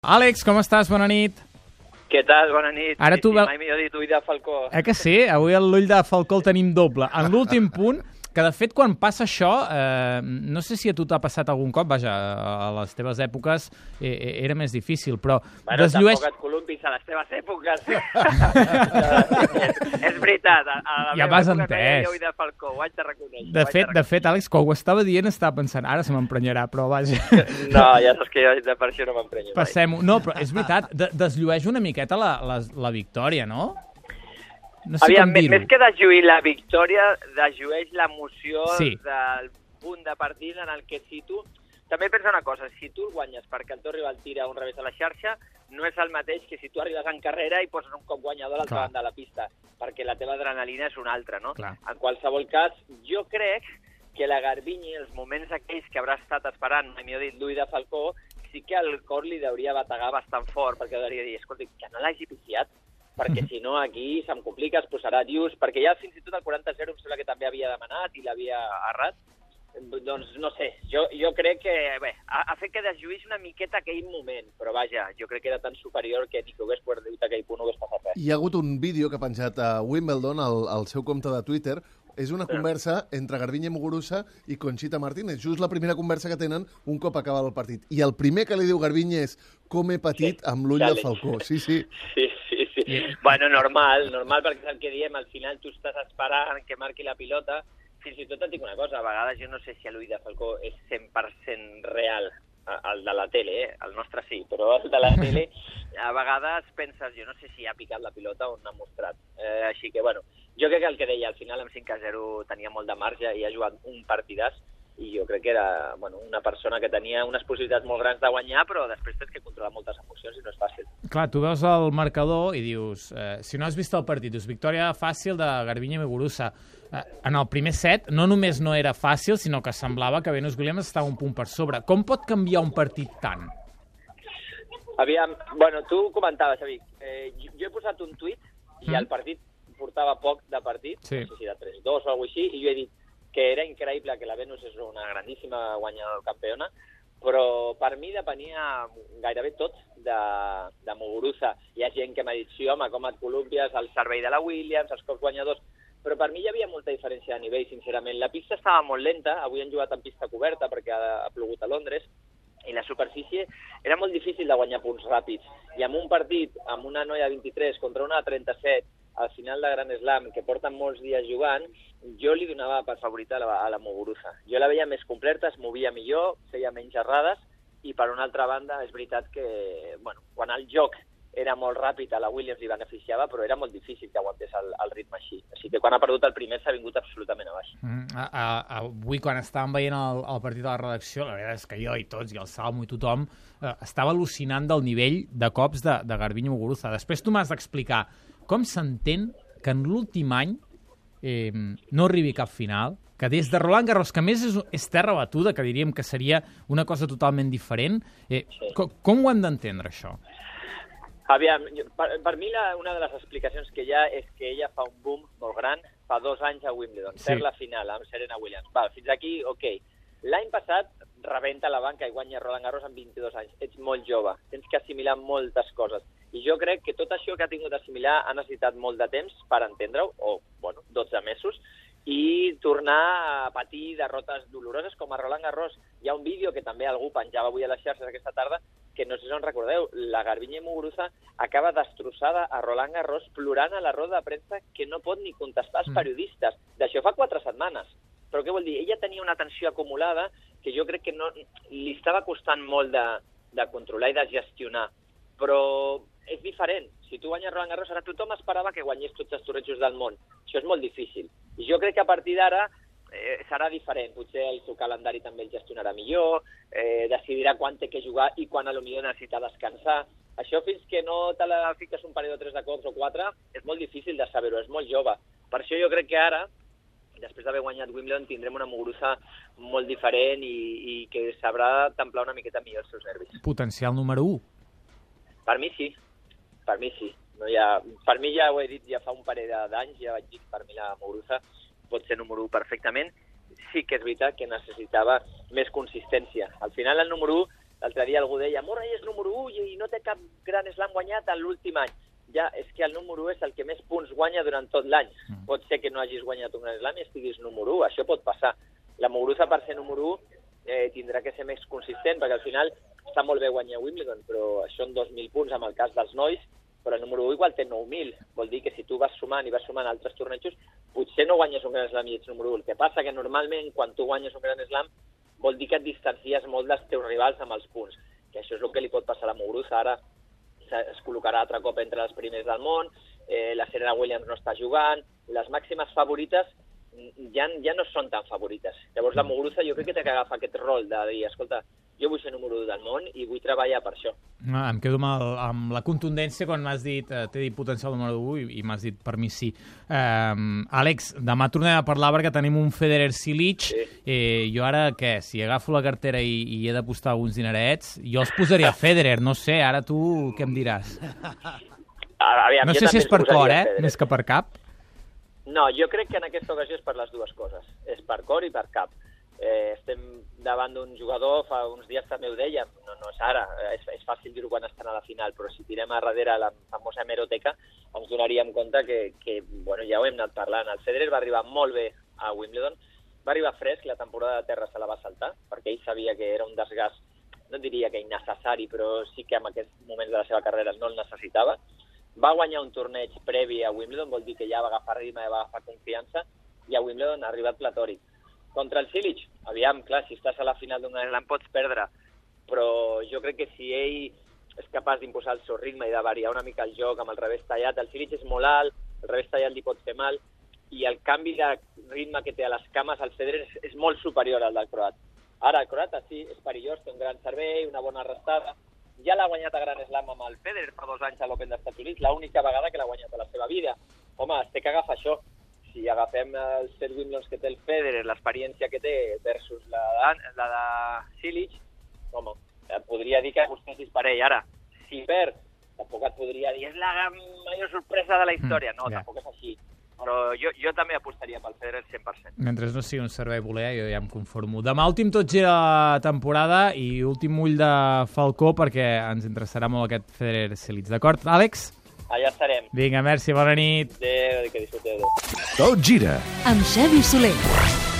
Àlex, com estàs? Bona nit. Què tal? Bona nit. Ara tu mai millor dit ull de falcó. Que sí? Avui l'ull de falcó el tenim doble. En l'últim punt, que de fet quan passa això, no sé si a tu t'ha passat algun cop, vaja, a les teves èpoques era més difícil, però bueno, desllueix... tampoc et columpis a les teves èpoques. És veritat, a la ja meva m'has època entès. Ull de falcó, ho haig de reconèixer. De fet, Àlex, quan ho estava dient estava pensant, ara se m'emprenyarà, però vaja... No, ja saps que jo per això no m'emprenyo mai. Passem-ho. No, però és veritat, desllueix una miqueta la victòria, no? No sé Aviam, com dir-ho. més que deslluir la victòria, desllueix l'emoció Sí. del punt de partida en el que si tu... També pensa una cosa, si tu el guanyes perquè el teu rival tira un revés a la xarxa, no és el mateix que si tu arribes en carrera i poses un cop guanyador a l'altra banda de la pista, perquè la teva adrenalina és una altra, no? Clar. En qualsevol cas, jo crec que la Garbiñe, els moments aquells que haurà estat esperant, millor dit, l'ull de falcó, sí que el cor li hauria bategar bastant fort, perquè hauria de dir, escolta, que no l'hagi pifiat, perquè si no aquí se'm complica, es posarà dius, perquè ja fins i tot el 40-0 em sembla que també havia demanat i l'havia errat. Doncs no sé, jo crec que bé, ha fet que deslluís una miqueta aquell moment, però vaja, jo crec que era tan superior que ni que hagués perdut aquell punt no hagués passat res. Hi ha hagut un vídeo que ha penjat a Wimbledon al seu compte de Twitter. És una conversa entre Garbiñe Muguruza i Conchita Martínez. Just la primera conversa que tenen un cop acaba el partit. I el primer que li diu Garbiñe és com he patit amb l'ull del falcó. Sí. Bueno, normal, perquè és el que diem, al final tu estàs esperant que marqui la pilota. Fins i tot et dic una cosa, a vegades jo no sé si l'ull de falcó és 100% real, el de la tele, el nostre sí, però el de la tele, a vegades penses, jo no sé si ha picat la pilota o n'ha mostrat. Així que, bueno, jo crec que el que deia, al final amb 5-0 tenia molt de marge i ha jugat un partidàs, i jo crec que era una persona que tenia unes possibilitats molt grans de guanyar, però després tens que controlar moltes emocions i no és fàcil. Clar, tu veus el marcador i dius, si no has vist el partit, dius, victòria fàcil de Garbiñe Muguruza. En el primer set no només no era fàcil, sinó que semblava que Venus Williams estava un punt per sobre. Com pot canviar un partit tant? Aviam, bueno, tu comentaves, Xavi, jo he posat un tuit i el partit portava poc de partit, no sé si de 3-2 o alguna cosa així, i jo he dit que era increïble, que la Venus és una grandíssima guanyadora campiona, però per mi depenia gairebé tot de Muguruza. Hi ha gent que m'ha dit, sí, home, com et columpies, el servei de la Williams, els cops guanyadors, però per mi hi havia molta diferència de nivell, sincerament. La pista estava molt lenta, avui han jugat en pista coberta perquè ha plogut a Londres, i la superfície era molt difícil de guanyar punts ràpids. I amb un partit, amb una noia de 23 contra una de 37, al final de Grand Slam, que porten molts dies jugant, jo li donava per favorita a la Muguruza. Jo la veia més completa, es movia millor, feia menys errades, i per una altra banda és veritat que, bueno, quan el joc era molt ràpid, a la Williams li beneficiava, però era molt difícil que aguantés el ritme així. Així que quan ha perdut el primer s'ha vingut absolutament a baix. Avui, quan estàvem veient el partit de la redacció, la veritat és que jo i tots, i el Salmo i tothom, estava al·lucinant del nivell de cops de Garbiñe Muguruza. Després tu m'has d'explicar com s'entén que en l'últim any no arribi cap final, que des de Roland Garros, que a més és terra batuda, que diríem que seria una cosa totalment diferent, com ho hem d'entendre, això? Aviam, per mi una de les explicacions que hi ha és que ella fa un boom molt gran fa 2 anys a Wimbledon, perd la final amb Serena Williams. Fins aquí, ok. L'any passat rebenta la banca i guanya Roland Garros amb 22 anys. Ets molt jove, tens que assimilar moltes coses. I jo crec que tot això que ha tingut d'assimilar ha necessitat molt de temps per entendre-ho, o, 12 mesos, i tornar a patir derrotes doloroses com a Roland Garros. Hi ha un vídeo que també algú penjava avui a les xarxes aquesta tarda, que no sé si on recordeu, la Garbiñe Muguruza acaba destrossada a Roland Garros plorant a la roda de premsa que no pot ni contestar als periodistes. D'això fa 4 setmanes. Però què vol dir? Ella tenia una tensió acumulada que jo crec que li estava costant molt de controlar i de gestionar. Però és diferent. Si tu guanyes Roland Garros, ara tothom esperava que guanyés tots els tornejos del món. Això és molt difícil. I jo crec que a partir d'ara serà diferent. Potser el seu calendari també el gestionarà millor, decidirà quan té que jugar i quan potser necessita descansar. Això fins que no te la fiques un parell o 3 de cops o 4 és molt difícil de saber-ho, és molt jove. Per això jo crec que ara, després d'haver guanyat Wimbledon, tindrem una Muguruza molt diferent i que sabrà templar una miqueta millor els seus nervis. Potencial número 1. Per mi sí. Per mi sí. Per mi ja ho he dit ja fa un parell d'anys, ja vaig dir que per mi la Muguruza pot ser número 1 perfectament. Sí que és veritat que necessitava més consistència. Al final el número 1 L'altre dia algú deia, Murray és número 1 i no té cap gran slam guanyat en l'últim any. Ja, és que el número 1 és el que més punts guanya durant tot l'any. Pot ser que no hagis guanyat un gran slam i estiguis número 1, això pot passar. La Muguruza, per ser número 1, tindrà que ser més consistent, perquè al final està molt bé guanyar Wimbledon, però són 2.000 punts en el cas dels nois, però el número 1 igual té 9.000. Vol dir que si tu vas sumant i vas sumant altres tornejos, potser no guanyes un gran slam i ets número 1. El que passa que normalment, quan tu guanyes un gran slam, vol dir que et distancies molt dels teus rivals amb els punts, que això és el que li pot passar a la Muguruza. Ara es col·locarà altre cop entre els primers del món, la Serena Williams no està jugant, les màximes favorites ja no són tan favorites. Llavors la Muguruza jo crec que té que agafar aquest rol de dir, escolta, jo vull ser número 1 del món i vull treballar per això. Em quedo amb la contundència quan m'has dit té potencial número 1 i m'has dit per mi sí. Àlex, demà tornem a parlar perquè tenim un Federer-Cilic. Jo ara, què? Si agafo la cartera i he d'apostar alguns dinerets, jo els posaria a Federer, no sé, ara tu què em diràs? Aviam, no sé si és per cor, més que per cap. No, jo crec que en aquesta ocasió és per les dues coses. És per cor i per cap. Estem davant d'un jugador, fa uns dies també ho dèiem, no és ara, és fàcil dir-ho quan estan a la final, però si tirem a darrere la famosa hemeroteca ens donaríem compte que bueno, ja ho hem anat parlant. El Federer va arribar molt bé a Wimbledon, va arribar fresc, la temporada de terra se la va saltar, perquè ell sabia que era un desgast, no diria que innecessari, però sí que en aquests moments de la seva carrera no el necessitava. Va guanyar un torneig previ a Wimbledon, vol dir que ja va agafar ritme, va agafar confiança, i a Wimbledon ha arribat platòric. Contra el Cilic, aviam, clar, si estàs a la final d'un gran slam pots perdre, però jo crec que si ell és capaç d'imposar el seu ritme i de variar una mica el joc amb el revés tallat, el Cilic és molt alt, el revés tallat li pot fer mal, i el canvi de ritme que té a les cames al Federer és molt superior al del croat. Ara, el croata sí, és perillós, té un gran servei, una bona arrestada, ja l'ha guanyat a Gran Slam amb el Federer fa 2 anys a l'Open d'Estats Units, l'única vegada que l'ha guanyat a la seva vida. Home, es té que agafar això. Si agafem els 7 Wimbledons que té el Federer, l'experiència que té versus la de Cilic, home, et podria dir que acostessis per ell. Ara, si perd, tampoc et podria dir és la major sorpresa de la història. No, tampoc és així. Però jo també apostaria pel Federer 100%. Mentre no sigui un servei voler, jo ja em conformo. Demà últim tot gira la temporada i últim ull de Falcó perquè ens interessarà molt aquest Federer-Cilic. D'acord, Àlex? Allà estarem. Vinga, merci, bona nit. Adéu, que disfruteu. Tot gira. Amb Xavi Soler.